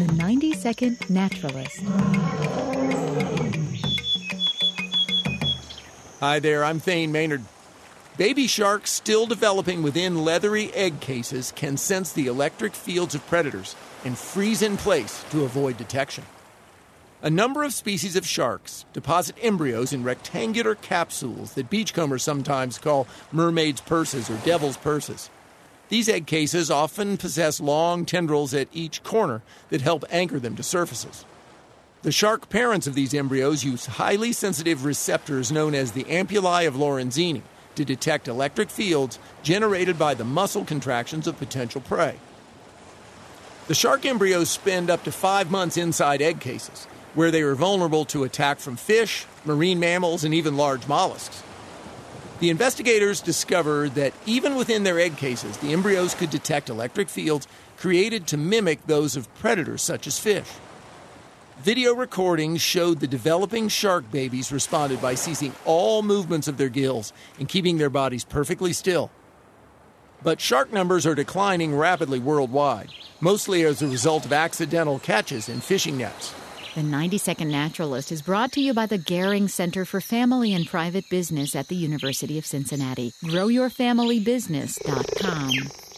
The 90-Second Naturalist. Hi there, I'm Thane Maynard. Baby sharks still developing within leathery egg cases can sense the electric fields of predators and freeze in place to avoid detection. A number of species of sharks deposit embryos in rectangular capsules that beachcombers sometimes call mermaid's purses or devil's purses. These egg cases often possess long tendrils at each corner that help anchor them to surfaces. The shark parents of these embryos use highly sensitive receptors known as the ampullae of Lorenzini to detect electric fields generated by the muscle contractions of potential prey. The shark embryos spend up to 5 months inside egg cases, where they are vulnerable to attack from fish, marine mammals, and even large mollusks. The investigators discovered that even within their egg cases, the embryos could detect electric fields created to mimic those of predators such as fish. Video recordings showed the developing shark babies responded by seizing all movements of their gills and keeping their bodies perfectly still. But shark numbers are declining rapidly worldwide, mostly as a result of accidental catches in fishing nets. The 90-Second Naturalist is brought to you by the Gehring Center for Family and Private Business at the University of Cincinnati. GrowYourFamilyBusiness.com.